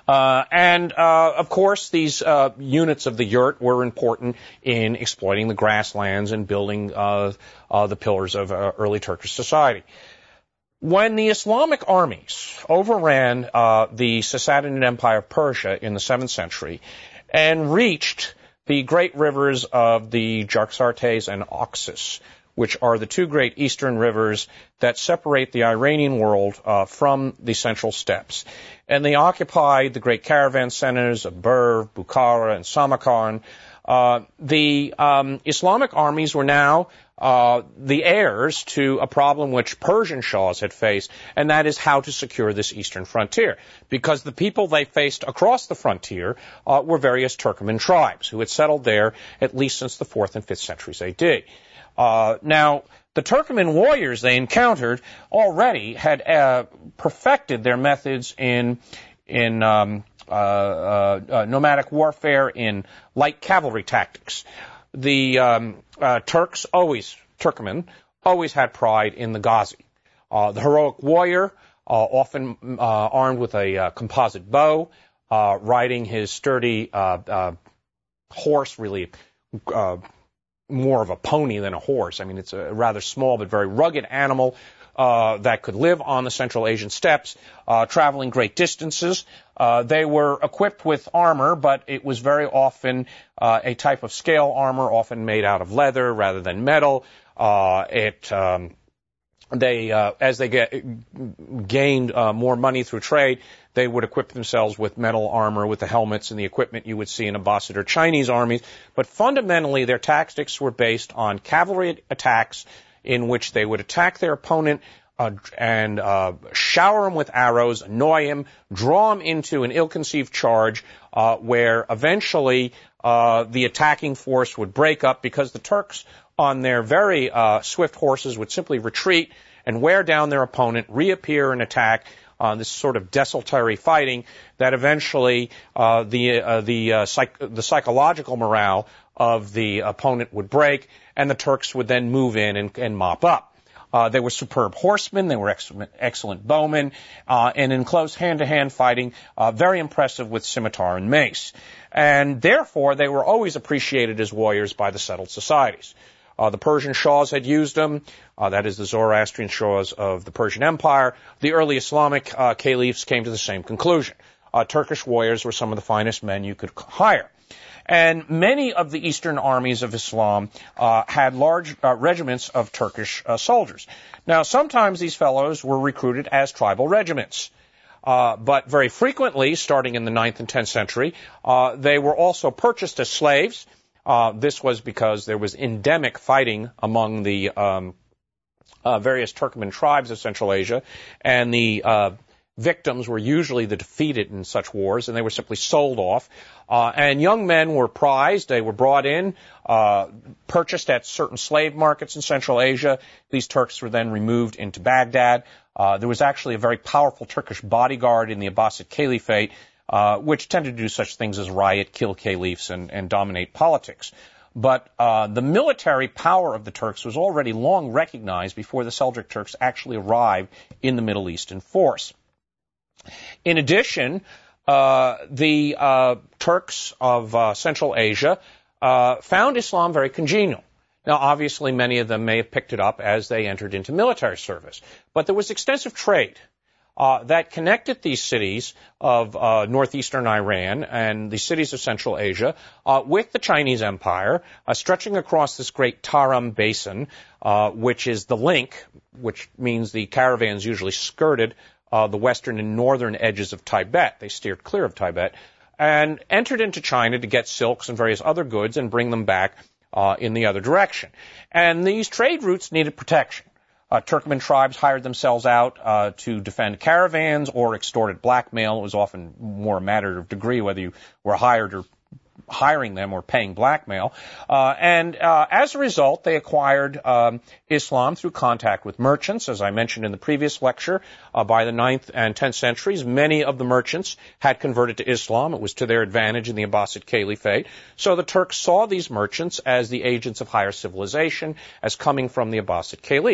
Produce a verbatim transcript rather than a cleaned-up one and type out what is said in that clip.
Uh, and, uh, of course, these uh, units of the yurt were important in exploiting the grasslands and building uh, uh, the pillars of uh, early Turkish society. When the Islamic armies overran uh, the Sassanid Empire of Persia in the seventh century and reached the great rivers of the Jaxartes and Oxus, which are the two great eastern rivers that separate the Iranian world uh, from the central steppes. And they occupied the great caravan centers of Burr, Bukhara, and Samarkand. Uh, the um, Islamic armies were now uh, the heirs to a problem which Persian shahs had faced, and that is how to secure this eastern frontier. Because the people they faced across the frontier uh, were various Turkoman tribes who had settled there at least since the fourth and fifth centuries A D. Uh, now, the Turkoman warriors they encountered already had uh, perfected their methods in in um, uh, uh, uh, nomadic warfare, in light cavalry tactics. The um, uh, Turks always, Turkoman, always had pride in the Ghazi. Uh, the heroic warrior, uh, often uh, armed with a uh, composite bow, uh, riding his sturdy uh, uh, horse, really uh, more of a pony than a horse. I mean, it's a rather small but very rugged animal uh, that could live on the Central Asian steppes, uh, traveling great distances. Uh, they were equipped with armor, but it was very often uh, a type of scale armor, often made out of leather rather than metal. Uh, it um, they uh, as they get, gained uh, more money through trade, they would equip themselves with metal armor, with the helmets and the equipment you would see in Abbasid or Chinese armies. But fundamentally, their tactics were based on cavalry attacks in which they would attack their opponent uh, and uh, shower him with arrows, annoy him, draw him into an ill-conceived charge uh, where eventually uh, the attacking force would break up because the Turks on their very uh, swift horses would simply retreat and wear down their opponent, reappear and attack. Uh, this sort of desultory fighting that eventually uh, the uh, the uh, psych- the psychological morale of the opponent would break, and the Turks would then move in and, and mop up. Uh, they were superb horsemen, they were excellent, excellent bowmen, uh, and in close hand-to-hand fighting, uh, very impressive with scimitar and mace. And therefore, they were always appreciated as warriors by the settled societies. Uh, the Persian shahs had used them, uh, that is the Zoroastrian shahs of the Persian Empire. The early Islamic uh, caliphs came to the same conclusion. Uh, Turkish warriors were some of the finest men you could hire. And many of the eastern armies of Islam uh, had large uh, regiments of Turkish uh, soldiers. Now, sometimes these fellows were recruited as tribal regiments. Uh, but very frequently, starting in the ninth and tenth century, uh, they were also purchased as slaves. Uh, this was because there was endemic fighting among the um, uh, various Turkoman tribes of Central Asia, and the uh, victims were usually the defeated in such wars, and they were simply sold off. Uh, and young men were prized. They were brought in, uh, purchased at certain slave markets in Central Asia. These Turks were then removed into Baghdad. Uh, there was actually a very powerful Turkish bodyguard in the Abbasid Caliphate, Uh, which tended to do such things as riot, kill caliphs, and, and dominate politics. But uh, the military power of the Turks was already long recognized before the Seljuk Turks actually arrived in the Middle East in force. In addition, uh, the uh, Turks of uh, Central Asia uh, found Islam very congenial. Now, obviously, many of them may have picked it up as they entered into military service, but there was extensive trade Uh, that connected these cities of uh, northeastern Iran and the cities of Central Asia uh, with the Chinese Empire, uh, stretching across this great Tarim Basin, uh, which is the link, which means the caravans usually skirted uh, the western and northern edges of Tibet. They steered clear of Tibet, and entered into China to get silks and various other goods and bring them back uh, in the other direction. And these trade routes needed protection. Uh, Turkoman tribes hired themselves out uh, to defend caravans or extorted blackmail. It was often more a matter of degree whether you were hired or hiring them or paying blackmail. Uh, and uh, as a result, they acquired um, Islam through contact with merchants. As I mentioned in the previous lecture, uh, by the ninth and tenth centuries, many of the merchants had converted to Islam. It was to their advantage in the Abbasid Caliphate. So the Turks saw these merchants as the agents of higher civilization, as coming from the Abbasid Caliph.